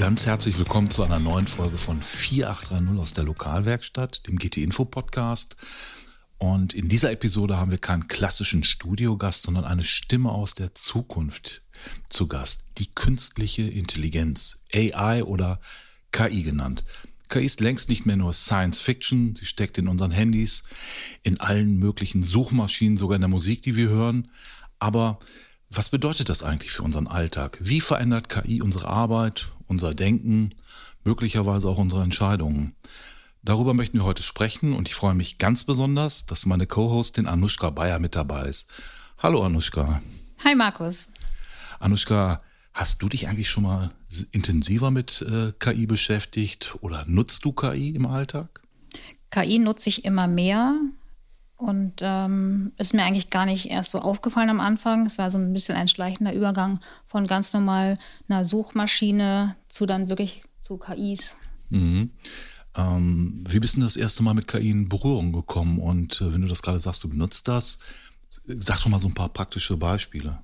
Ganz herzlich willkommen zu einer neuen Folge von 4830 aus der Lokalwerkstatt, dem GT-Info-Podcast. Und in dieser Episode haben wir keinen klassischen Studiogast, sondern eine Stimme aus der Zukunft zu Gast. Die künstliche Intelligenz, AI oder KI genannt. KI ist längst nicht mehr nur Science Fiction, sie steckt in unseren Handys, in allen möglichen Suchmaschinen, sogar in der Musik, die wir hören. Aber was bedeutet das eigentlich für unseren Alltag? Wie verändert KI unsere Arbeit, unser Denken, möglicherweise auch unsere Entscheidungen? Darüber möchten wir heute sprechen und ich freue mich ganz besonders, dass meine Co-Hostin Anushka Bayer mit dabei ist. Hallo Anushka. Hi Markus. Anushka, hast du dich eigentlich schon mal intensiver mit KI beschäftigt oder nutzt du KI im Alltag? KI nutze ich immer mehr und ist mir eigentlich gar nicht erst so aufgefallen am Anfang. Es war so ein bisschen ein schleichender Übergang von ganz normal einer Suchmaschine zu dann wirklich zu KIs. Mhm. Wie bist du das erste Mal mit KI in Berührung gekommen? Und wenn du das gerade sagst, du benutzt das, sag doch mal so ein paar praktische Beispiele.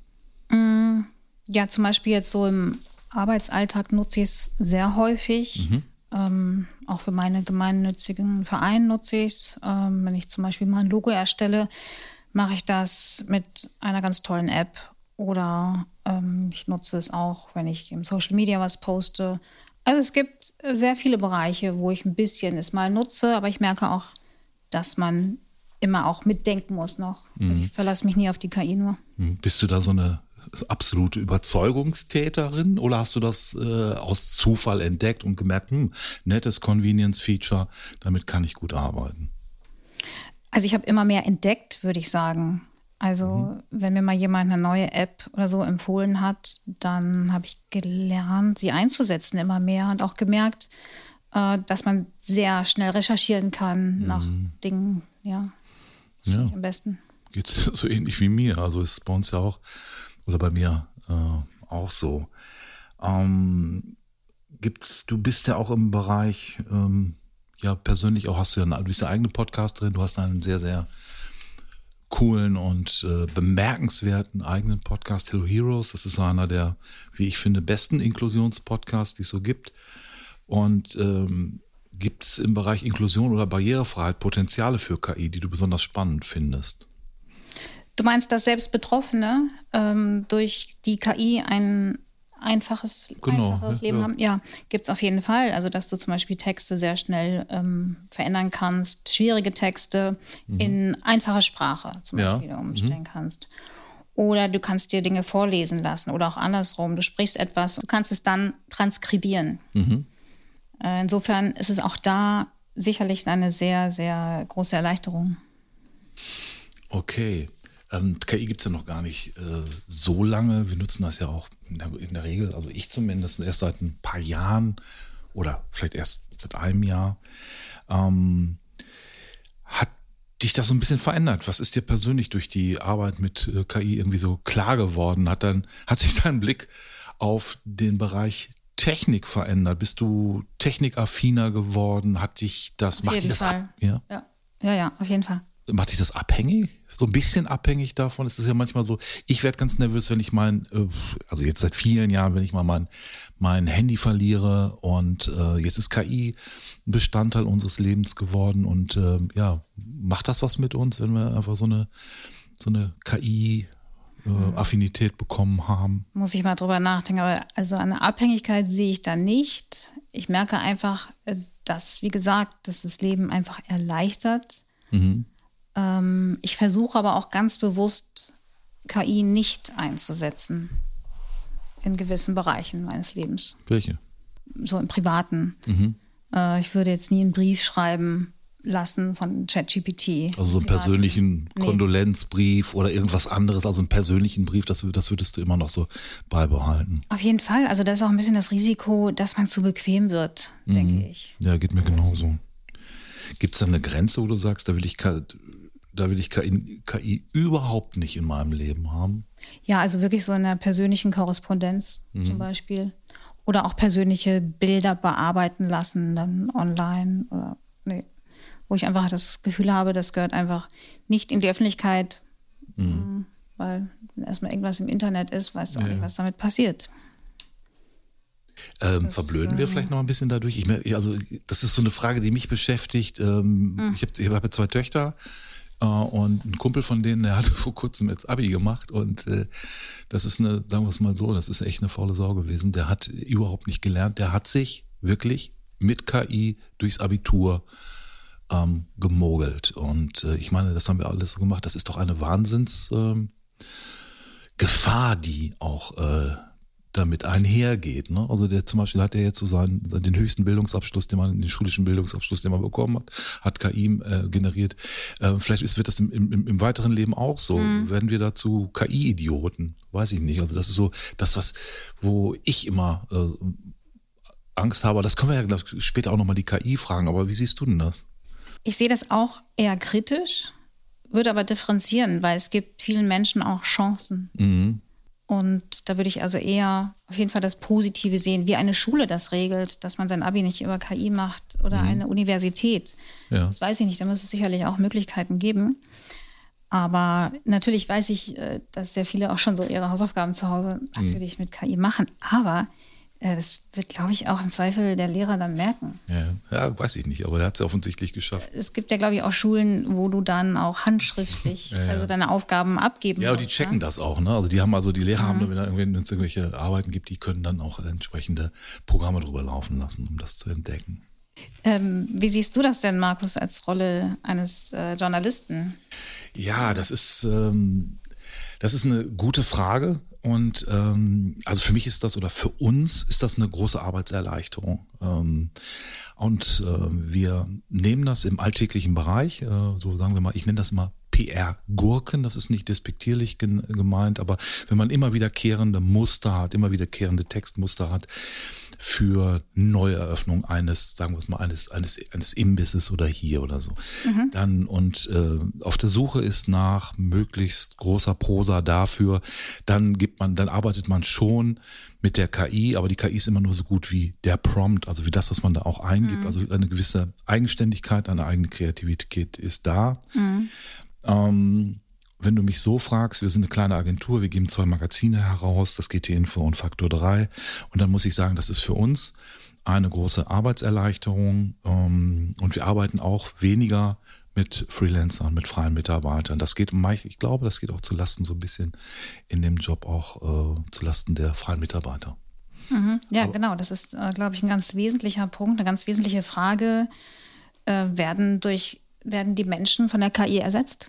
Ja, zum Beispiel jetzt so im Arbeitsalltag nutze ich es sehr häufig. Auch für meine gemeinnützigen Vereine nutze ich es. Wenn ich zum Beispiel mal ein Logo erstelle, mache ich das mit einer ganz tollen App. Oder ich nutze es auch, wenn ich im Social Media was poste. Also es gibt sehr viele Bereiche, wo ich ein bisschen es mal nutze, aber ich merke auch, dass man immer auch mitdenken muss noch. Also ich verlasse mich nie auf die KI nur. Bist du da so eine absolute Überzeugungstäterin oder hast du das aus Zufall entdeckt und gemerkt, nettes Convenience-Feature, damit kann ich gut arbeiten? Also ich habe immer mehr entdeckt, würde ich sagen. Also wenn mir mal jemand eine neue App oder so empfohlen hat, dann habe ich gelernt, sie einzusetzen immer mehr und auch gemerkt, dass man sehr schnell recherchieren kann nach Dingen, ja, am besten. Geht's so ähnlich wie mir, also ist bei uns ja auch, oder bei mir auch so. Du bist ja auch im Bereich, ja persönlich auch, du bist ja eigene Podcasterin, du hast einen sehr, sehr coolen und bemerkenswerten eigenen Podcast, Hello Heroes. Das ist einer der, wie ich finde, besten Inklusionspodcasts, die es so gibt. Und gibt es im Bereich Inklusion oder Barrierefreiheit Potenziale für KI, die du besonders spannend findest? Du meinst, dass selbst Betroffene durch die KI ein einfaches Leben haben? Ja, gibt es auf jeden Fall. Also, dass du zum Beispiel Texte sehr schnell verändern kannst, schwierige Texte in einfache Sprache zum Beispiel umstellen kannst. Oder du kannst dir Dinge vorlesen lassen oder auch andersrum. Du sprichst etwas, du kannst es dann transkribieren. Insofern ist es auch da sicherlich eine sehr, sehr große Erleichterung. Okay. KI gibt es ja noch gar nicht so lange. Wir nutzen das ja auch in der Regel, also ich zumindest, erst seit ein paar Jahren oder vielleicht erst seit einem Jahr. Hat dich das so ein bisschen verändert? Was ist dir persönlich durch die Arbeit mit KI irgendwie so klar geworden? Hat sich dein Blick auf den Bereich Technik verändert? Bist du technikaffiner geworden? Auf jeden Fall. Ja, auf jeden Fall. Macht dich das abhängig? So ein bisschen abhängig davon? Es ist ja manchmal so, ich werde ganz nervös, wenn ich also jetzt seit vielen Jahren, wenn ich mal mein Handy verliere und jetzt ist KI ein Bestandteil unseres Lebens geworden und macht das was mit uns, wenn wir einfach so eine KI-Affinität bekommen haben? Muss ich mal drüber nachdenken, aber also eine Abhängigkeit sehe ich da nicht. Ich merke einfach, dass, wie gesagt, dass das Leben einfach erleichtert. Ich versuche aber auch ganz bewusst, KI nicht einzusetzen in gewissen Bereichen meines Lebens. Welche? So im Privaten. Ich würde jetzt nie einen Brief schreiben lassen von ChatGPT. Also so einen persönlichen Kondolenzbrief oder irgendwas anderes, also einen persönlichen Brief, das würdest du immer noch so beibehalten. Auf jeden Fall. Also da ist auch ein bisschen das Risiko, dass man zu bequem wird, denke ich. Ja, geht mir genauso. Gibt es da eine Grenze, wo du sagst, da will ich KI überhaupt nicht in meinem Leben haben? Ja, also wirklich so in einer persönlichen Korrespondenz zum Beispiel. Oder auch persönliche Bilder bearbeiten lassen, dann online. Oder wo ich einfach das Gefühl habe, das gehört einfach nicht in die Öffentlichkeit. Weil wenn erstmal irgendwas im Internet ist, weißt du auch nicht, was damit passiert. Verblöden wir vielleicht noch ein bisschen dadurch? Also das ist so eine Frage, die mich beschäftigt. Ich habe 2 Töchter und ein Kumpel von denen, der hatte vor kurzem jetzt Abi gemacht und das ist sagen wir es mal so, das ist echt eine faule Sau gewesen. Der hat überhaupt nicht gelernt. Der hat sich wirklich mit KI durchs Abitur gemogelt. Und ich meine, das haben wir alles so gemacht. Das ist doch eine Wahnsinnsgefahr, die auch damit einhergeht. Ne? Also zum Beispiel hat er jetzt so den höchsten Bildungsabschluss, den schulischen Bildungsabschluss, den man bekommen hat KI generiert. Vielleicht wird das im weiteren Leben auch so. Werden wir dazu KI-Idioten? Weiß ich nicht. Also das ist so das, wo ich immer Angst habe. Das können wir ja später auch nochmal die KI fragen. Aber wie siehst du denn das? Ich sehe das auch eher kritisch, würde aber differenzieren, weil es gibt vielen Menschen auch Chancen. Mhm. Und da würde ich also eher auf jeden Fall das Positive sehen, wie eine Schule das regelt, dass man sein Abi nicht über KI macht oder eine Universität. Ja. Das weiß ich nicht, da muss es sicherlich auch Möglichkeiten geben. Aber natürlich weiß ich, dass sehr viele auch schon so ihre Hausaufgaben zu Hause natürlich mit KI machen. Aber das wird, glaube ich, auch im Zweifel der Lehrer dann merken. Ja, weiß ich nicht, aber der hat es ja offensichtlich geschafft. Es gibt ja, glaube ich, auch Schulen, wo du dann auch handschriftlich also deine Aufgaben abgeben musst. Ja, und die checken das auch, ne? Also die Lehrer haben, wenn es irgendwelche Arbeiten gibt, die können dann auch entsprechende Programme drüber laufen lassen, um das zu entdecken. Wie siehst du das denn, Markus, als Rolle eines Journalisten? Ja, das ist eine gute Frage. Und also für mich ist das oder für uns ist das eine große Arbeitserleichterung. Und wir nehmen das im alltäglichen Bereich, so sagen wir mal, ich nenne das mal PR-Gurken, das ist nicht despektierlich gemeint, aber wenn man immer wiederkehrende Muster hat, immer wiederkehrende Textmuster hat für Neueröffnung eines, sagen wir es mal, eines Imbisses oder hier oder so. Dann auf der Suche ist nach möglichst großer Prosa dafür, dann arbeitet man schon mit der KI, aber die KI ist immer nur so gut wie der Prompt, also wie das, was man da auch eingibt. Also eine gewisse Eigenständigkeit, eine eigene Kreativität ist da. Wenn du mich so fragst, wir sind eine kleine Agentur, wir geben 2 Magazine heraus, das GT-Info und Faktor 3. Und dann muss ich sagen, das ist für uns eine große Arbeitserleichterung. Und wir arbeiten auch weniger mit Freelancern, mit freien Mitarbeitern. Ich glaube, das geht auch zulasten so ein bisschen in dem Job auch zulasten der freien Mitarbeiter. Ja, genau. Das ist, glaube ich, ein ganz wesentlicher Punkt, eine ganz wesentliche Frage. Werden die Menschen von der KI ersetzt?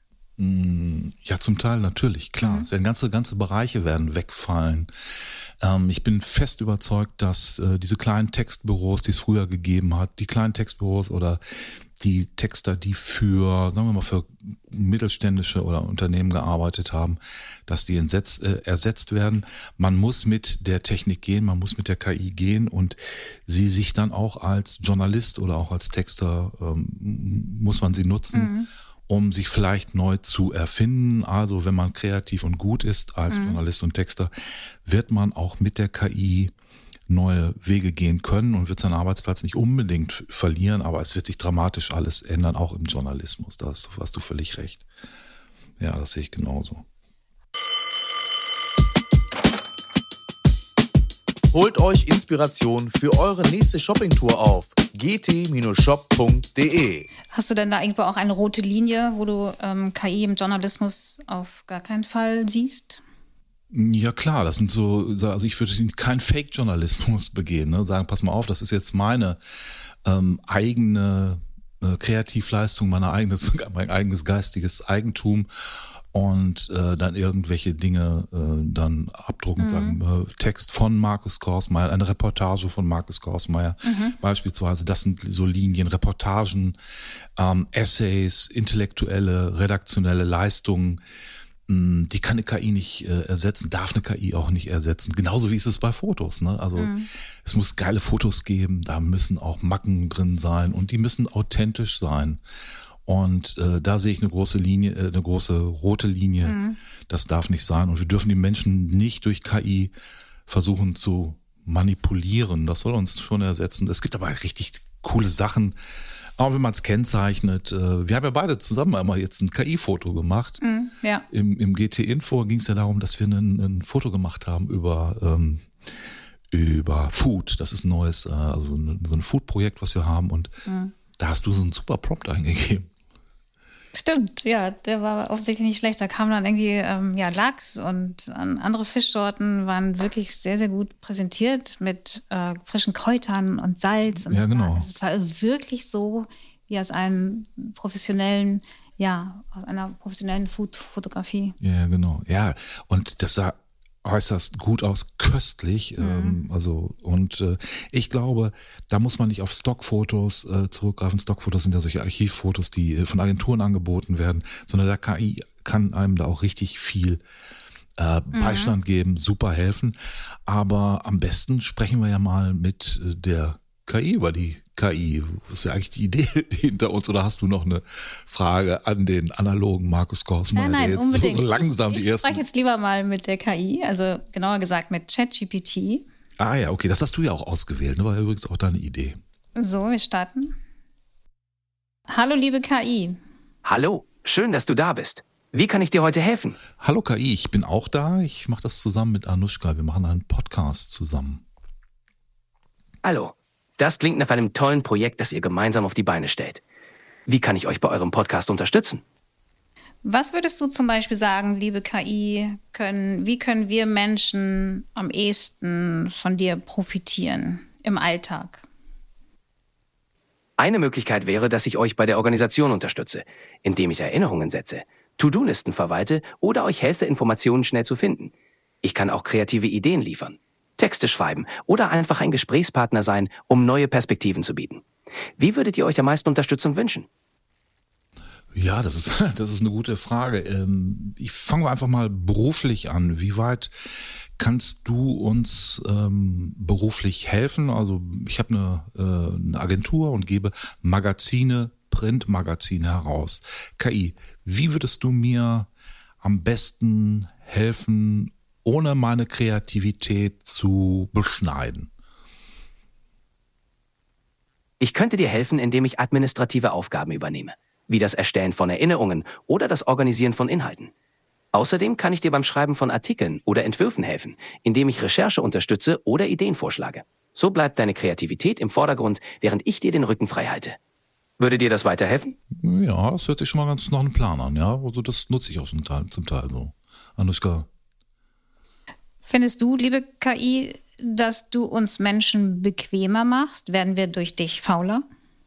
Ja, zum Teil natürlich, klar. Es werden ganze Bereiche werden wegfallen. Ich bin fest überzeugt, dass diese kleinen Textbüros, die es früher gegeben hat, die kleinen Textbüros oder die Texter, die sagen wir mal, für mittelständische oder Unternehmen gearbeitet haben, dass die ersetzt werden. Man muss mit der Technik gehen, man muss mit der KI gehen und sie sich dann auch als Journalist oder auch als Texter muss man sie nutzen, um sich vielleicht neu zu erfinden. Also wenn man kreativ und gut ist als Journalist und Texter, wird man auch mit der KI neue Wege gehen können und wird seinen Arbeitsplatz nicht unbedingt verlieren, aber es wird sich dramatisch alles ändern, auch im Journalismus. Da hast du völlig recht. Ja, das sehe ich genauso. Holt euch Inspiration für eure nächste Shoppingtour auf gt-shop.de. Hast du denn da irgendwo auch eine rote Linie, wo du KI im Journalismus auf gar keinen Fall siehst? Ja klar, das sind also ich würde keinen Fake-Journalismus begehen, ne? Sagen, pass mal auf, das ist jetzt meine eigene Kreativleistung, mein eigenes geistiges Eigentum und dann irgendwelche Dinge dann abdrucken und sagen, Text von Markus Korsmeier, eine Reportage von Markus Korsmeier beispielsweise, das sind so Linien, Reportagen, Essays, intellektuelle, redaktionelle Leistungen, die kann eine KI nicht ersetzen, darf eine KI auch nicht ersetzen. Genauso wie ist es bei Fotos, ne? Also es muss geile Fotos geben, da müssen auch Macken drin sein und die müssen authentisch sein. Und da sehe ich eine große rote Linie. Das darf nicht sein. Und wir dürfen die Menschen nicht durch KI versuchen zu manipulieren. Das soll uns schon ersetzen. Es gibt aber richtig coole Sachen, auch wenn man es kennzeichnet. Wir haben ja beide zusammen einmal jetzt ein KI-Foto gemacht. Ja. Im GT-Info ging es ja darum, dass wir ein Foto gemacht haben über Food. Das ist ein neues, also so ein Food-Projekt, was wir haben. Und da hast du so einen super Prompt eingegeben. Stimmt, ja, der war offensichtlich nicht schlecht. Da kam dann irgendwie Lachs und andere Fischsorten waren wirklich sehr, sehr gut präsentiert mit frischen Kräutern und Salz. Und Ja, genau. Es war wirklich so wie aus einer professionellen Food-Fotografie. Ja, genau. Ja, und das sah äußerst gut aus, köstlich. Ich glaube, da muss man nicht auf Stockfotos zurückgreifen. Stockfotos sind ja solche Archivfotos, die von Agenturen angeboten werden, sondern der KI kann einem da auch richtig viel Beistand geben, super helfen. Aber am besten sprechen wir ja mal mit der KI über die KI. Was ist ja eigentlich die Idee hinter uns? Oder hast du noch eine Frage an den analogen Markus Korsmeier, Nein, der jetzt unbedingt. so langsam die Ich ersten... spreche jetzt lieber mal mit der KI, also genauer gesagt mit ChatGPT. Ah ja, okay, das hast du ja auch ausgewählt, ne? War ja übrigens auch deine Idee. So, wir starten. Hallo, liebe KI. Hallo, schön, dass du da bist. Wie kann ich dir heute helfen? Hallo KI, ich bin auch da. Ich mache das zusammen mit Anushka. Wir machen einen Podcast zusammen. Hallo, das klingt nach einem tollen Projekt, das ihr gemeinsam auf die Beine stellt. Wie kann ich euch bei eurem Podcast unterstützen? Was würdest du zum Beispiel sagen, liebe KI, wie können wir Menschen am ehesten von dir profitieren im Alltag? Eine Möglichkeit wäre, dass ich euch bei der Organisation unterstütze, indem ich Erinnerungen setze, To-Do-Listen verwalte oder euch helfe, Informationen schnell zu finden. Ich kann auch kreative Ideen liefern, Texte schreiben oder einfach ein Gesprächspartner sein, um neue Perspektiven zu bieten. Wie würdet ihr euch am meisten Unterstützung wünschen? Ja, das ist eine gute Frage. Ich fange einfach mal beruflich an. Wie weit kannst du uns beruflich helfen? Also ich habe eine Agentur und gebe Printmagazine heraus. KI, wie würdest du mir am besten helfen, ohne meine Kreativität zu beschneiden? Ich könnte dir helfen, indem ich administrative Aufgaben übernehme, wie das Erstellen von Erinnerungen oder das Organisieren von Inhalten. Außerdem kann ich dir beim Schreiben von Artikeln oder Entwürfen helfen, indem ich Recherche unterstütze oder Ideen vorschlage. So bleibt deine Kreativität im Vordergrund, während ich dir den Rücken frei halte. Würde dir das weiterhelfen? Ja, das hört sich schon mal ganz nach einem Plan an, ja. Also das nutze ich auch zum Teil so. Anushka. Findest du, liebe KI, dass du uns Menschen bequemer machst? Werden wir durch dich fauler?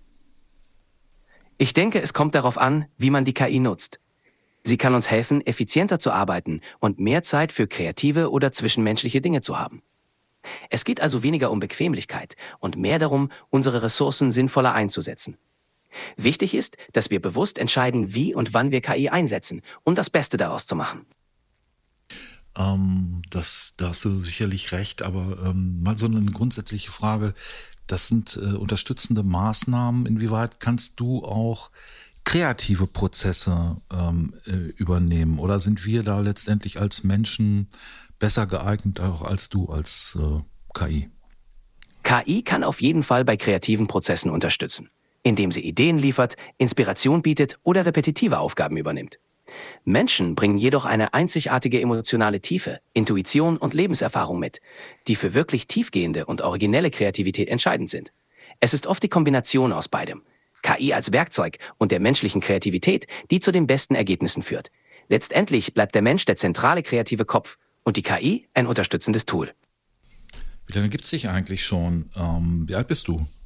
Ich denke, es kommt darauf an, wie man die KI nutzt. Sie kann uns helfen, effizienter zu arbeiten und mehr Zeit für kreative oder zwischenmenschliche Dinge zu haben. Es geht also weniger um Bequemlichkeit und mehr darum, unsere Ressourcen sinnvoller einzusetzen. Wichtig ist, dass wir bewusst entscheiden, wie und wann wir KI einsetzen, um das Beste daraus zu machen. Da hast du sicherlich recht, aber mal so eine grundsätzliche Frage. Das sind unterstützende Maßnahmen. Inwieweit kannst du auch kreative Prozesse übernehmen? Oder sind wir da letztendlich als Menschen besser geeignet, auch als du als KI? KI kann auf jeden Fall bei kreativen Prozessen unterstützen, indem sie Ideen liefert, Inspiration bietet oder repetitive Aufgaben übernimmt. Menschen bringen jedoch eine einzigartige emotionale Tiefe, Intuition und Lebenserfahrung mit, die für wirklich tiefgehende und originelle Kreativität entscheidend sind. Es ist oft die Kombination aus beidem, KI als Werkzeug und der menschlichen Kreativität, die zu den besten Ergebnissen führt. Letztendlich bleibt der Mensch der zentrale kreative Kopf und die KI ein unterstützendes Tool. Wie lange gibt es dich eigentlich schon? Wie alt bist du?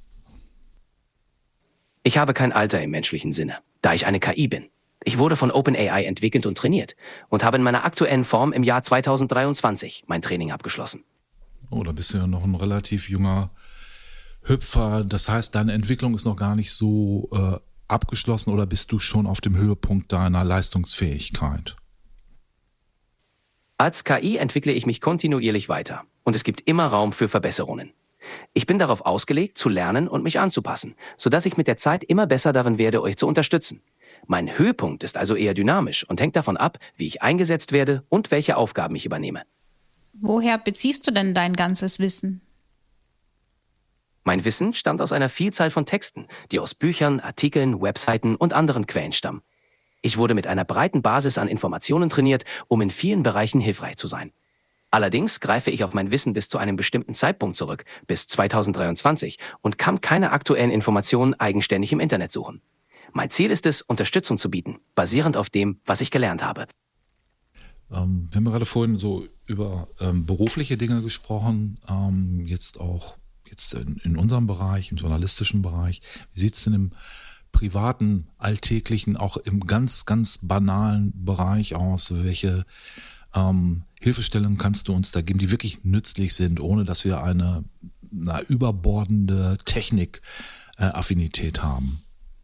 Ich habe kein Alter im menschlichen Sinne, da ich eine KI bin. Ich wurde von OpenAI entwickelt und trainiert und habe in meiner aktuellen Form im Jahr 2023 mein Training abgeschlossen. Oh, da bist du ja noch ein relativ junger Hüpfer. Das heißt, deine Entwicklung ist noch gar nicht so abgeschlossen oder bist du schon auf dem Höhepunkt deiner Leistungsfähigkeit? Als KI entwickle ich mich kontinuierlich weiter und es gibt immer Raum für Verbesserungen. Ich bin darauf ausgelegt, zu lernen und mich anzupassen, sodass ich mit der Zeit immer besser darin werde, euch zu unterstützen. Mein Höhepunkt ist also eher dynamisch und hängt davon ab, wie ich eingesetzt werde und welche Aufgaben ich übernehme. Woher beziehst du denn dein ganzes Wissen? Mein Wissen stammt aus einer Vielzahl von Texten, die aus Büchern, Artikeln, Webseiten und anderen Quellen stammen. Ich wurde mit einer breiten Basis an Informationen trainiert, um in vielen Bereichen hilfreich zu sein. Allerdings greife ich auf mein Wissen bis zu einem bestimmten Zeitpunkt zurück, bis 2023, und kann keine aktuellen Informationen eigenständig im Internet suchen. Mein Ziel ist es, Unterstützung zu bieten, basierend auf dem, was ich gelernt habe. Wir haben gerade vorhin so über berufliche Dinge gesprochen, jetzt in unserem Bereich, im journalistischen Bereich. Wie sieht es denn im privaten, alltäglichen, auch im ganz, ganz banalen Bereich aus? Welche Hilfestellungen kannst du uns da geben, die wirklich nützlich sind, ohne dass wir eine überbordende Technik-Affinität haben?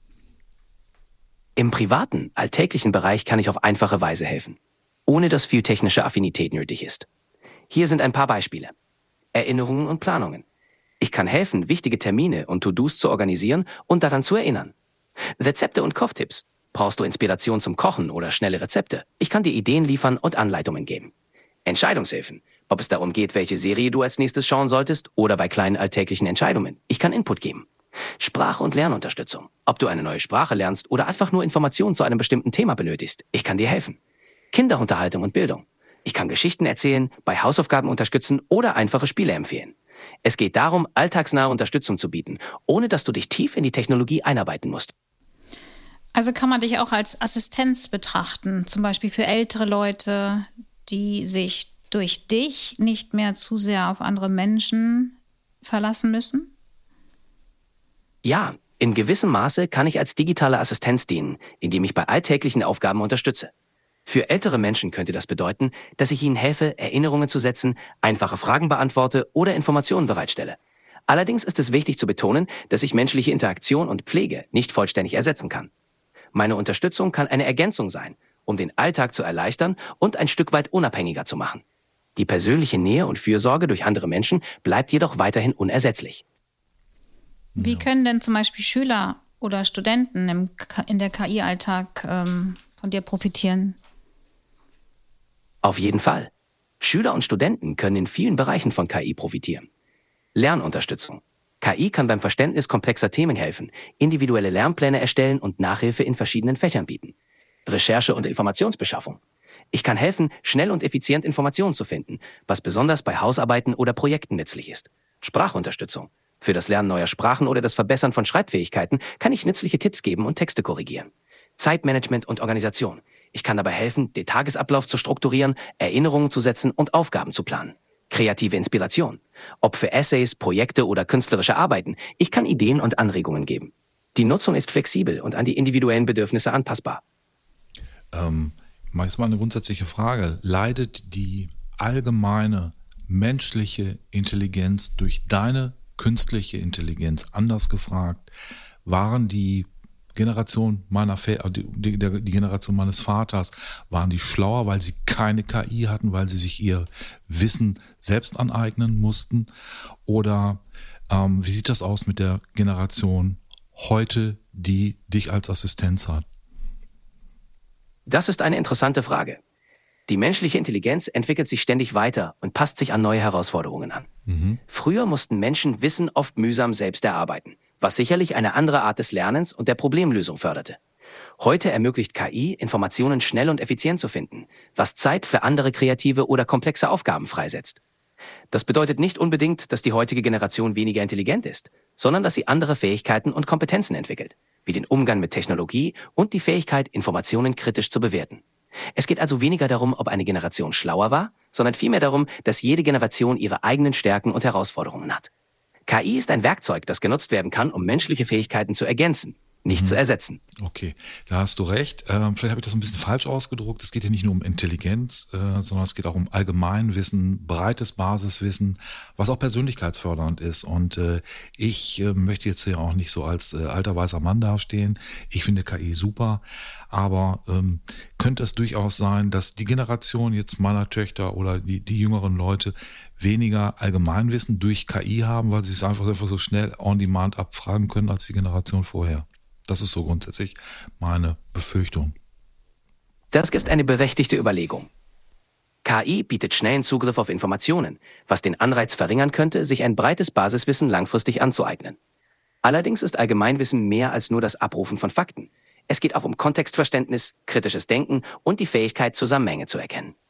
Im privaten, alltäglichen Bereich kann ich auf einfache Weise helfen, ohne dass viel technische Affinität nötig ist. Hier sind ein paar Beispiele. Erinnerungen und Planungen. Ich kann helfen, wichtige Termine und To-Dos zu organisieren und daran zu erinnern. Rezepte und Kochtipps. Brauchst du Inspiration zum Kochen oder schnelle Rezepte? Ich kann dir Ideen liefern und Anleitungen geben. Entscheidungshilfen. Ob es darum geht, welche Serie du als nächstes schauen solltest oder bei kleinen alltäglichen Entscheidungen. Ich kann Input geben. Sprache- und Lernunterstützung. Ob du eine neue Sprache lernst oder einfach nur Informationen zu einem bestimmten Thema benötigst. Ich kann dir helfen. Kinderunterhaltung und Bildung. Ich kann Geschichten erzählen, bei Hausaufgaben unterstützen oder einfache Spiele empfehlen. Es geht darum, alltagsnahe Unterstützung zu bieten, ohne dass du dich tief in die Technologie einarbeiten musst. Also kann man dich auch als Assistenz betrachten, zum Beispiel für ältere Leute, die sich durch dich nicht mehr zu sehr auf andere Menschen verlassen müssen? Ja, in gewissem Maße kann ich als digitale Assistenz dienen, indem ich bei alltäglichen Aufgaben unterstütze. Für ältere Menschen könnte das bedeuten, dass ich ihnen helfe, Erinnerungen zu setzen, einfache Fragen beantworte oder Informationen bereitstelle. Allerdings ist es wichtig zu betonen, dass ich menschliche Interaktion und Pflege nicht vollständig ersetzen kann. Meine Unterstützung kann eine Ergänzung sein, um den Alltag zu erleichtern und ein Stück weit unabhängiger zu machen. Die persönliche Nähe und Fürsorge durch andere Menschen bleibt jedoch weiterhin unersetzlich. Wie können denn zum Beispiel Schüler oder Studenten in der KI-Alltag von dir profitieren? Auf jeden Fall. Schüler und Studenten können in vielen Bereichen von KI profitieren. Lernunterstützung. KI kann beim Verständnis komplexer Themen helfen, individuelle Lernpläne erstellen und Nachhilfe in verschiedenen Fächern bieten. Recherche und Informationsbeschaffung. Ich kann helfen, schnell und effizient Informationen zu finden, was besonders bei Hausarbeiten oder Projekten nützlich ist. Sprachunterstützung. Für das Lernen neuer Sprachen oder das Verbessern von Schreibfähigkeiten kann ich nützliche Tipps geben und Texte korrigieren. Zeitmanagement und Organisation. Ich kann dabei helfen, den Tagesablauf zu strukturieren, Erinnerungen zu setzen und Aufgaben zu planen. Kreative Inspiration. Ob für Essays, Projekte oder künstlerische Arbeiten, ich kann Ideen und Anregungen geben. Die Nutzung ist flexibel und an die individuellen Bedürfnisse anpassbar. Jetzt mal eine grundsätzliche Frage. Leidet die allgemeine menschliche Intelligenz durch deine künstliche Intelligenz? Anders gefragt, waren die Generation die Generation meines Vaters, waren die schlauer, weil sie keine KI hatten, weil sie sich ihr Wissen selbst aneignen mussten? Oder wie sieht das aus mit der Generation heute, die dich als Assistenz hat? Das ist eine interessante Frage. Die menschliche Intelligenz entwickelt sich ständig weiter und passt sich an neue Herausforderungen an. Früher mussten Menschen Wissen oft mühsam selbst erarbeiten, was sicherlich eine andere Art des Lernens und der Problemlösung förderte. Heute ermöglicht KI, Informationen schnell und effizient zu finden, was Zeit für andere kreative oder komplexe Aufgaben freisetzt. Das bedeutet nicht unbedingt, dass die heutige Generation weniger intelligent ist, sondern dass sie andere Fähigkeiten und Kompetenzen entwickelt, wie den Umgang mit Technologie und die Fähigkeit, Informationen kritisch zu bewerten. Es geht also weniger darum, ob eine Generation schlauer war, sondern vielmehr darum, dass jede Generation ihre eigenen Stärken und Herausforderungen hat. KI ist ein Werkzeug, das genutzt werden kann, um menschliche Fähigkeiten zu ergänzen, nicht zu ersetzen. Okay, da hast du recht. Vielleicht habe ich das ein bisschen falsch ausgedruckt. Es geht hier nicht nur um Intelligenz, sondern es geht auch um Allgemeinwissen, breites Basiswissen, was auch persönlichkeitsfördernd ist. Und ich möchte jetzt hier auch nicht so als alter weißer Mann dastehen. Ich finde KI super, aber könnte es durchaus sein, dass die Generation jetzt meiner Töchter oder die jüngeren Leute weniger Allgemeinwissen durch KI haben, weil sie es einfach so schnell on demand abfragen können als die Generation vorher. Das ist so grundsätzlich meine Befürchtung. Das ist eine berechtigte Überlegung. KI bietet schnellen Zugriff auf Informationen, was den Anreiz verringern könnte, sich ein breites Basiswissen langfristig anzueignen. Allerdings ist Allgemeinwissen mehr als nur das Abrufen von Fakten. Es geht auch um Kontextverständnis, kritisches Denken und die Fähigkeit, Zusammenhänge zu erkennen.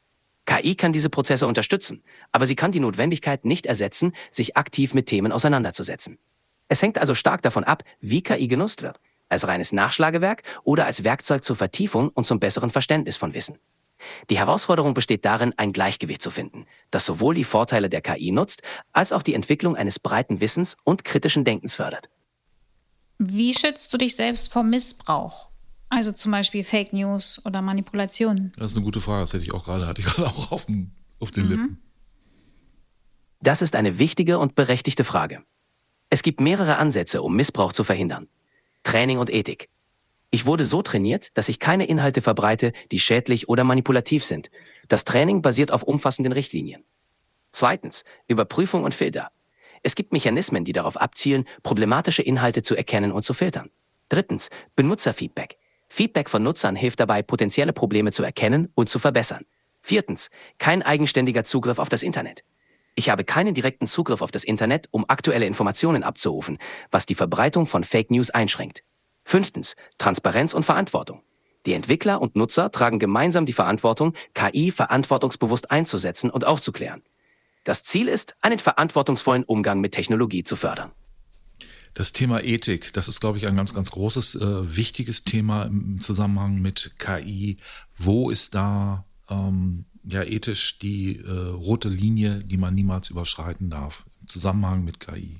KI kann diese Prozesse unterstützen, aber sie kann die Notwendigkeit nicht ersetzen, sich aktiv mit Themen auseinanderzusetzen. Es hängt also stark davon ab, wie KI genutzt wird, als reines Nachschlagewerk oder als Werkzeug zur Vertiefung und zum besseren Verständnis von Wissen. Die Herausforderung besteht darin, ein Gleichgewicht zu finden, das sowohl die Vorteile der KI nutzt, als auch die Entwicklung eines breiten Wissens und kritischen Denkens fördert. Wie schützt du dich selbst vor Missbrauch? Also zum Beispiel Fake News oder Manipulationen? Das ist eine gute Frage, das hatte ich gerade auch auf den Lippen. Das ist eine wichtige und berechtigte Frage. Es gibt mehrere Ansätze, um Missbrauch zu verhindern. Training und Ethik. Ich wurde so trainiert, dass ich keine Inhalte verbreite, die schädlich oder manipulativ sind. Das Training basiert auf umfassenden Richtlinien. Zweitens, Überprüfung und Filter. Es gibt Mechanismen, die darauf abzielen, problematische Inhalte zu erkennen und zu filtern. Drittens, Benutzerfeedback. Feedback von Nutzern hilft dabei, potenzielle Probleme zu erkennen und zu verbessern. Viertens, kein eigenständiger Zugriff auf das Internet. Ich habe keinen direkten Zugriff auf das Internet, um aktuelle Informationen abzurufen, was die Verbreitung von Fake News einschränkt. Fünftens, Transparenz und Verantwortung. Die Entwickler und Nutzer tragen gemeinsam die Verantwortung, KI verantwortungsbewusst einzusetzen und aufzuklären. Das Ziel ist, einen verantwortungsvollen Umgang mit Technologie zu fördern. Das Thema Ethik, das ist, glaube ich, ein ganz, ganz großes, wichtiges Thema im Zusammenhang mit KI. Wo ist da ethisch die rote Linie, die man niemals überschreiten darf im Zusammenhang mit KI?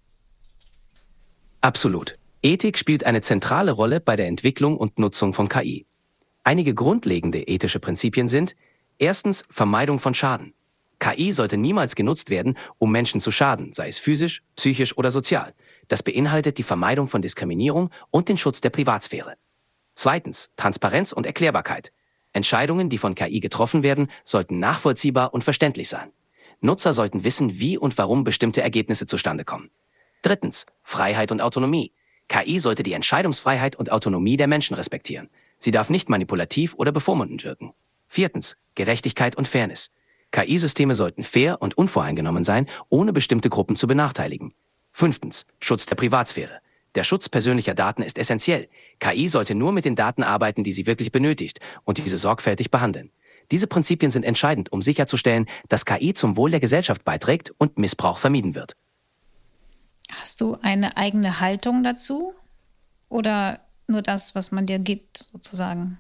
Absolut. Ethik spielt eine zentrale Rolle bei der Entwicklung und Nutzung von KI. Einige grundlegende ethische Prinzipien sind: erstens, Vermeidung von Schaden. KI sollte niemals genutzt werden, um Menschen zu schaden, sei es physisch, psychisch oder sozial. Das beinhaltet die Vermeidung von Diskriminierung und den Schutz der Privatsphäre. Zweitens, Transparenz und Erklärbarkeit. Entscheidungen, die von KI getroffen werden, sollten nachvollziehbar und verständlich sein. Nutzer sollten wissen, wie und warum bestimmte Ergebnisse zustande kommen. Drittens, Freiheit und Autonomie. KI sollte die Entscheidungsfreiheit und Autonomie der Menschen respektieren. Sie darf nicht manipulativ oder bevormundend wirken. Viertens, Gerechtigkeit und Fairness. KI-Systeme sollten fair und unvoreingenommen sein, ohne bestimmte Gruppen zu benachteiligen. Fünftens, Schutz der Privatsphäre. Der Schutz persönlicher Daten ist essentiell. KI sollte nur mit den Daten arbeiten, die sie wirklich benötigt, und diese sorgfältig behandeln. Diese Prinzipien sind entscheidend, um sicherzustellen, dass KI zum Wohl der Gesellschaft beiträgt und Missbrauch vermieden wird. Hast du eine eigene Haltung dazu? Oder nur das, was man dir gibt, sozusagen?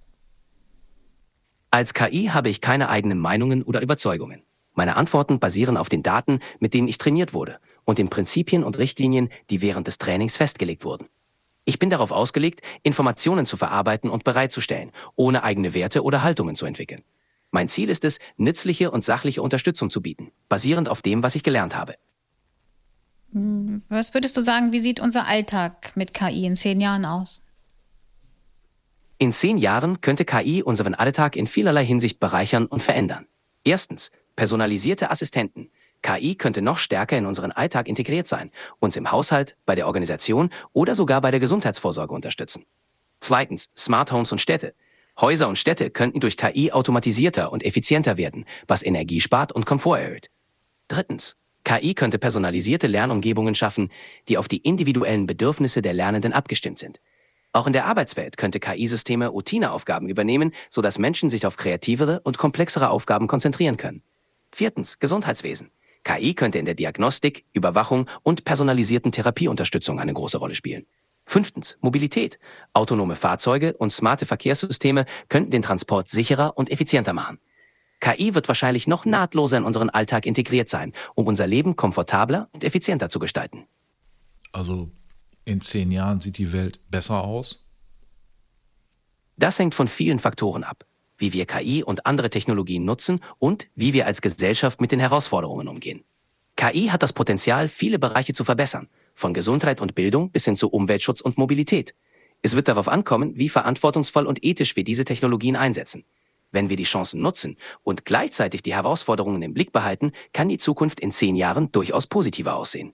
Als KI habe ich keine eigenen Meinungen oder Überzeugungen. Meine Antworten basieren auf den Daten, mit denen ich trainiert wurde, und den Prinzipien und Richtlinien, die während des Trainings festgelegt wurden. Ich bin darauf ausgelegt, Informationen zu verarbeiten und bereitzustellen, ohne eigene Werte oder Haltungen zu entwickeln. Mein Ziel ist es, nützliche und sachliche Unterstützung zu bieten, basierend auf dem, was ich gelernt habe. Was würdest du sagen, wie sieht unser Alltag mit KI in 10 Jahren aus? In 10 Jahren könnte KI unseren Alltag in vielerlei Hinsicht bereichern und verändern. Erstens, personalisierte Assistenten. KI könnte noch stärker in unseren Alltag integriert sein, uns im Haushalt, bei der Organisation oder sogar bei der Gesundheitsvorsorge unterstützen. Zweitens, Smart Homes und Städte. Häuser und Städte könnten durch KI automatisierter und effizienter werden, was Energie spart und Komfort erhöht. Drittens, KI könnte personalisierte Lernumgebungen schaffen, die auf die individuellen Bedürfnisse der Lernenden abgestimmt sind. Auch in der Arbeitswelt könnte KI-Systeme Routineaufgaben übernehmen, sodass Menschen sich auf kreativere und komplexere Aufgaben konzentrieren können. Viertens, Gesundheitswesen. KI könnte in der Diagnostik, Überwachung und personalisierten Therapieunterstützung eine große Rolle spielen. Fünftens, Mobilität. Autonome Fahrzeuge und smarte Verkehrssysteme könnten den Transport sicherer und effizienter machen. KI wird wahrscheinlich noch nahtloser in unseren Alltag integriert sein, um unser Leben komfortabler und effizienter zu gestalten. Also in 10 Jahren sieht die Welt besser aus? Das hängt von vielen Faktoren ab, wie wir KI und andere Technologien nutzen und wie wir als Gesellschaft mit den Herausforderungen umgehen. KI hat das Potenzial, viele Bereiche zu verbessern, von Gesundheit und Bildung bis hin zu Umweltschutz und Mobilität. Es wird darauf ankommen, wie verantwortungsvoll und ethisch wir diese Technologien einsetzen. Wenn wir die Chancen nutzen und gleichzeitig die Herausforderungen im Blick behalten, kann die Zukunft in 10 Jahren durchaus positiver aussehen.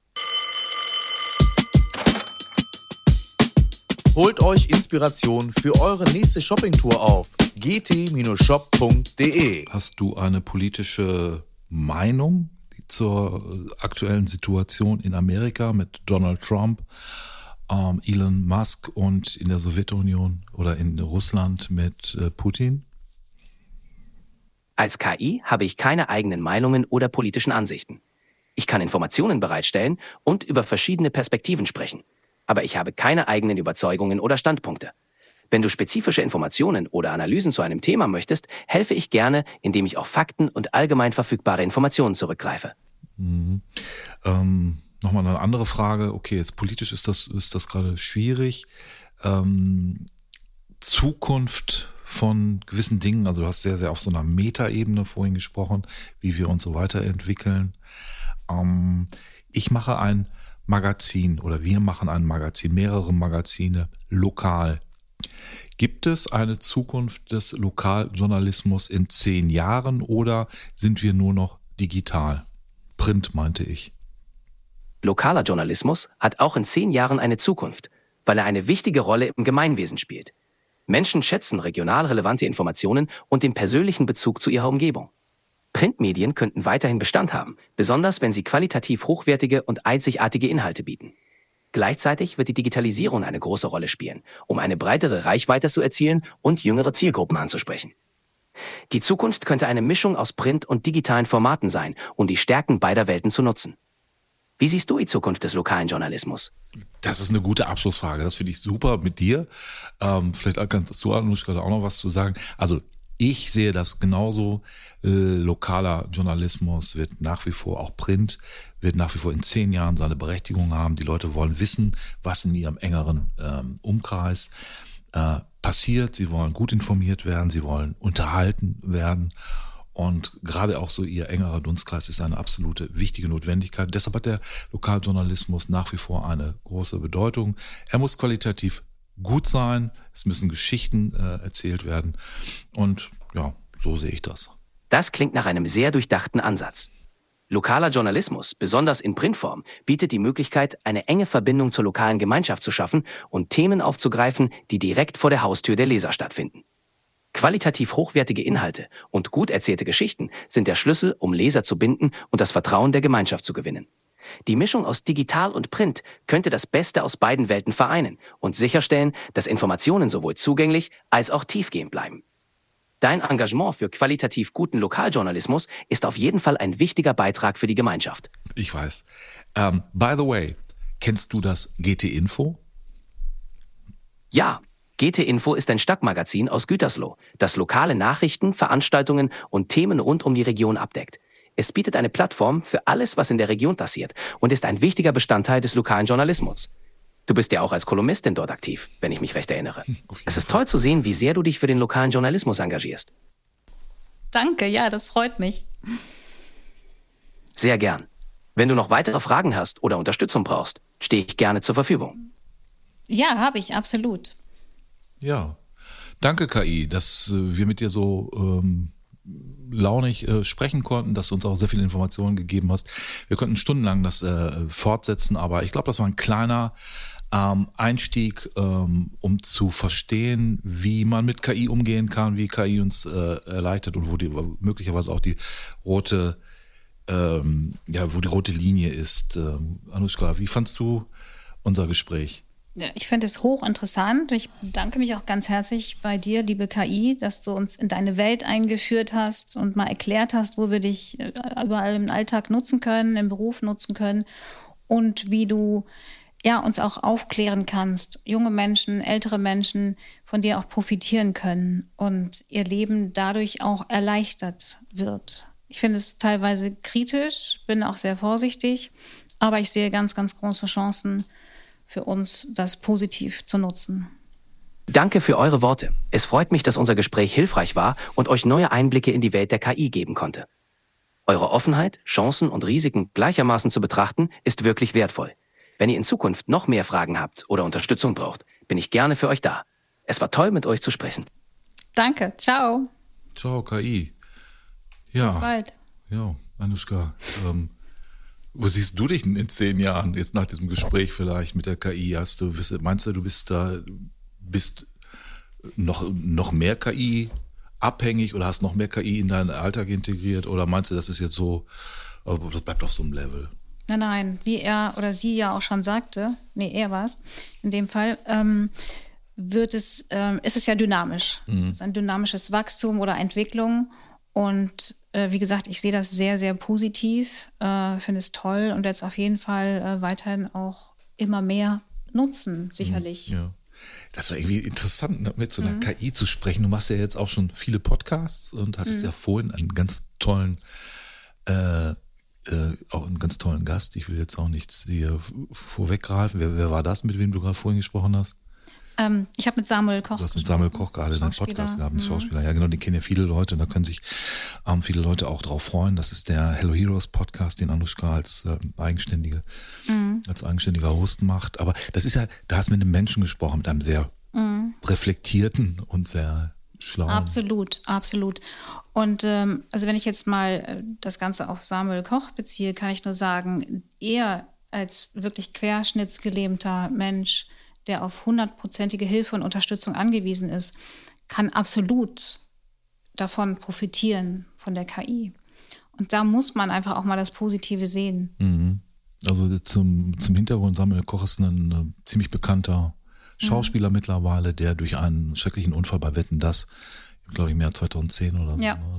Holt euch Inspiration für eure nächste Shoppingtour auf gt-shop.de. Hast du eine politische Meinung zur aktuellen Situation in Amerika mit Donald Trump, Elon Musk und in der Sowjetunion oder in Russland mit Putin? Als KI habe ich keine eigenen Meinungen oder politischen Ansichten. Ich kann Informationen bereitstellen und über verschiedene Perspektiven sprechen. Aber ich habe keine eigenen Überzeugungen oder Standpunkte. Wenn du spezifische Informationen oder Analysen zu einem Thema möchtest, helfe ich gerne, indem ich auf Fakten und allgemein verfügbare Informationen zurückgreife. Nochmal eine andere Frage. Okay, jetzt politisch ist das gerade schwierig. Zukunft von gewissen Dingen, also du hast sehr, sehr auf so einer Metaebene vorhin gesprochen, wie wir uns so weiterentwickeln. Ich mache ein Magazin oder wir machen ein Magazin, mehrere Magazine lokal. Gibt es eine Zukunft des Lokaljournalismus in 10 Jahren oder sind wir nur noch digital? Print meinte ich. Lokaler Journalismus hat auch in 10 Jahren eine Zukunft, weil er eine wichtige Rolle im Gemeinwesen spielt. Menschen schätzen regional relevante Informationen und den persönlichen Bezug zu ihrer Umgebung. Printmedien könnten weiterhin Bestand haben, besonders wenn sie qualitativ hochwertige und einzigartige Inhalte bieten. Gleichzeitig wird die Digitalisierung eine große Rolle spielen, um eine breitere Reichweite zu erzielen und jüngere Zielgruppen anzusprechen. Die Zukunft könnte eine Mischung aus Print- und digitalen Formaten sein, um die Stärken beider Welten zu nutzen. Wie siehst du die Zukunft des lokalen Journalismus? Das ist eine gute Abschlussfrage. Das finde ich super mit dir. Vielleicht kannst du, Anushka, da auch noch was zu sagen. Also ich sehe das genauso. Lokaler Journalismus wird nach wie vor, auch Print, wird nach wie vor in 10 Jahren seine Berechtigung haben. Die Leute wollen wissen, was in ihrem engeren Umkreis passiert. Sie wollen gut informiert werden. Sie wollen unterhalten werden. Und gerade auch so ihr engerer Dunstkreis ist eine absolute wichtige Notwendigkeit. Deshalb hat der Lokaljournalismus nach wie vor eine große Bedeutung. Er muss qualitativ gut sein. Es müssen Geschichten erzählt werden. Und ja, so sehe ich das. Das klingt nach einem sehr durchdachten Ansatz. Lokaler Journalismus, besonders in Printform, bietet die Möglichkeit, eine enge Verbindung zur lokalen Gemeinschaft zu schaffen und Themen aufzugreifen, die direkt vor der Haustür der Leser stattfinden. Qualitativ hochwertige Inhalte und gut erzählte Geschichten sind der Schlüssel, um Leser zu binden und das Vertrauen der Gemeinschaft zu gewinnen. Die Mischung aus Digital und Print könnte das Beste aus beiden Welten vereinen und sicherstellen, dass Informationen sowohl zugänglich als auch tiefgehend bleiben. Dein Engagement für qualitativ guten Lokaljournalismus ist auf jeden Fall ein wichtiger Beitrag für die Gemeinschaft. Ich weiß. By the way, kennst du das GT Info? Ja. GT Info ist ein Stadtmagazin aus Gütersloh, das lokale Nachrichten, Veranstaltungen und Themen rund um die Region abdeckt. Es bietet eine Plattform für alles, was in der Region passiert und ist ein wichtiger Bestandteil des lokalen Journalismus. Du bist ja auch als Kolumnistin dort aktiv, wenn ich mich recht erinnere. Es ist toll zu sehen, wie sehr du dich für den lokalen Journalismus engagierst. Danke, ja, das freut mich. Sehr gern. Wenn du noch weitere Fragen hast oder Unterstützung brauchst, stehe ich gerne zur Verfügung. Ja, habe ich, absolut. Ja, danke KI, dass wir mit dir so launig sprechen konnten, dass du uns auch sehr viele Informationen gegeben hast. Wir könnten stundenlang das fortsetzen, aber ich glaube, das war ein kleiner Einstieg, um zu verstehen, wie man mit KI umgehen kann, wie KI uns erleichtert und wo die möglicherweise auch die rote, wo die rote Linie ist. Anushka, wie fandst du unser Gespräch? Ja, ich finde es hochinteressant. Ich bedanke mich auch ganz herzlich bei dir, liebe KI, dass du uns in deine Welt eingeführt hast und mal erklärt hast, wo wir dich überall im Alltag nutzen können, im Beruf nutzen können und wie du uns auch aufklären kannst, junge Menschen, ältere Menschen von dir auch profitieren können und ihr Leben dadurch auch erleichtert wird. Ich finde es teilweise kritisch, bin auch sehr vorsichtig, aber ich sehe ganz, ganz große Chancen für uns, das positiv zu nutzen. Danke für eure Worte. Es freut mich, dass unser Gespräch hilfreich war und euch neue Einblicke in die Welt der KI geben konnte. Eure Offenheit, Chancen und Risiken gleichermaßen zu betrachten, ist wirklich wertvoll. Wenn ihr in Zukunft noch mehr Fragen habt oder Unterstützung braucht, bin ich gerne für euch da. Es war toll, mit euch zu sprechen. Danke, ciao. Ciao, KI. Ja. Bis bald. Ja, Anushka, wo siehst du dich in 10 Jahren, jetzt nach diesem Gespräch vielleicht mit der KI? Meinst du, du bist noch mehr KI abhängig oder hast noch mehr KI in deinen Alltag integriert? Oder meinst du, das ist jetzt so, das bleibt auf so einem Level? Nein, wie er oder sie ja auch schon sagte, er war es, in dem Fall, ist es ja dynamisch. Es ist ein dynamisches Wachstum oder Entwicklung. Und wie gesagt, ich sehe das sehr, sehr positiv, finde es toll und werde es auf jeden Fall weiterhin auch immer mehr nutzen, sicherlich. Ja. Das war irgendwie interessant, ne, mit so einer KI zu sprechen. Du machst ja jetzt auch schon viele Podcasts und hattest ja vorhin einen ganz tollen, auch einen ganz tollen Gast. Ich will jetzt auch nichts hier vorweggreifen. Wer war das, mit wem du gerade vorhin gesprochen hast? Ich habe mit Samuel Koch. Du hast mit Samuel Koch gerade einen Podcast gehabt, einen Schauspieler. Ja, genau, den kennen ja viele Leute und da können sich viele Leute auch drauf freuen. Das ist der Hello Heroes Podcast, den Anushka als eigenständiger Host macht. Aber das ist ja, da hast du mit einem Menschen gesprochen, mit einem sehr reflektierten und sehr schlauen. Absolut, absolut. Und also wenn ich jetzt mal das Ganze auf Samuel Koch beziehe, kann ich nur sagen, er als wirklich querschnittsgelähmter Mensch, der auf 100%ige Hilfe und Unterstützung angewiesen ist, kann absolut davon profitieren, von der KI. Und da muss man einfach auch mal das Positive sehen. Mhm. Also zum Hintergrund, Samuel Koch ist ein ziemlich bekannter Schauspieler mittlerweile, der durch einen schrecklichen Unfall bei Wetten, dass, glaube ich, im Jahr 2010 oder so,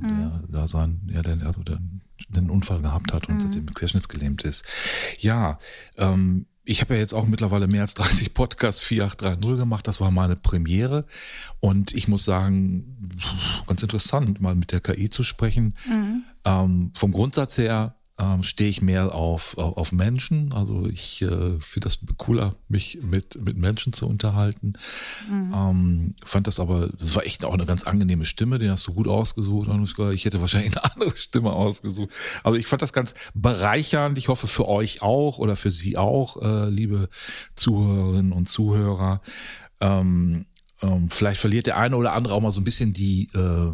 der den Unfall gehabt hat und seitdem querschnittsgelähmt ist. Ja, ich habe ja jetzt auch mittlerweile mehr als 30 Podcasts 4830 gemacht. Das war meine Premiere. Und ich muss sagen, ganz interessant, mal mit der KI zu sprechen. Vom Grundsatz her stehe ich mehr auf Menschen. Also ich finde das cooler, mich mit Menschen zu unterhalten. Fand das aber, das war echt auch eine ganz angenehme Stimme, den hast du gut ausgesucht, Anushka. Ich hätte wahrscheinlich eine andere Stimme ausgesucht. Also ich fand das ganz bereichernd. Ich hoffe für euch auch oder für Sie auch, liebe Zuhörerinnen und Zuhörer. Vielleicht verliert der eine oder andere auch mal so ein bisschen die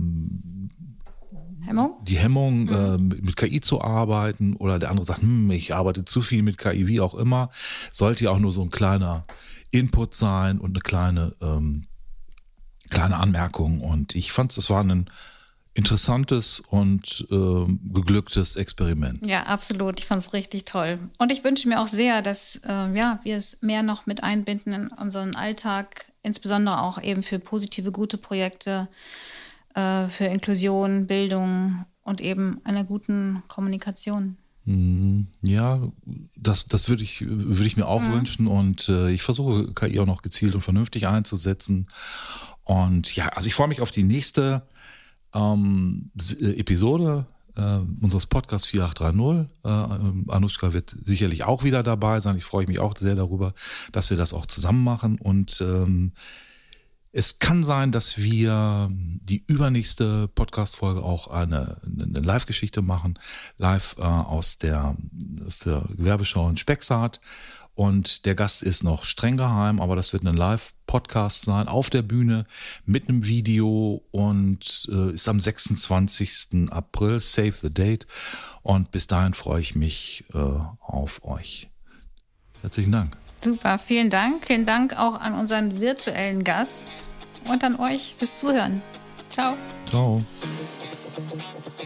Hemmung, mit KI zu arbeiten, oder der andere sagt, ich arbeite zu viel mit KI, wie auch immer. Sollte ja auch nur so ein kleiner Input sein und eine kleine Anmerkung. Und ich fand, es war ein interessantes und geglücktes Experiment. Ja, absolut. Ich fand es richtig toll. Und ich wünsche mir auch sehr, dass wir es mehr noch mit einbinden in unseren Alltag, insbesondere auch eben für positive, gute Projekte, für Inklusion, Bildung und eben einer guten Kommunikation. Ja, das würde ich mir auch wünschen, und ich versuche KI auch noch gezielt und vernünftig einzusetzen. Und ja, also ich freue mich auf die nächste Episode unseres Podcasts 4830. Anushka wird sicherlich auch wieder dabei sein. Ich freue mich auch sehr darüber, dass wir das auch zusammen machen. Und es kann sein, dass wir die übernächste Podcast-Folge auch eine Live-Geschichte machen, live aus der Gewerbeschau in Spexart. Und der Gast ist noch streng geheim, aber das wird ein Live-Podcast sein, auf der Bühne, mit einem Video, und ist am 26. April, save the date. Und bis dahin freue ich mich auf euch. Herzlichen Dank. Super, vielen Dank. Vielen Dank auch an unseren virtuellen Gast und an euch fürs Zuhören. Ciao. Ciao.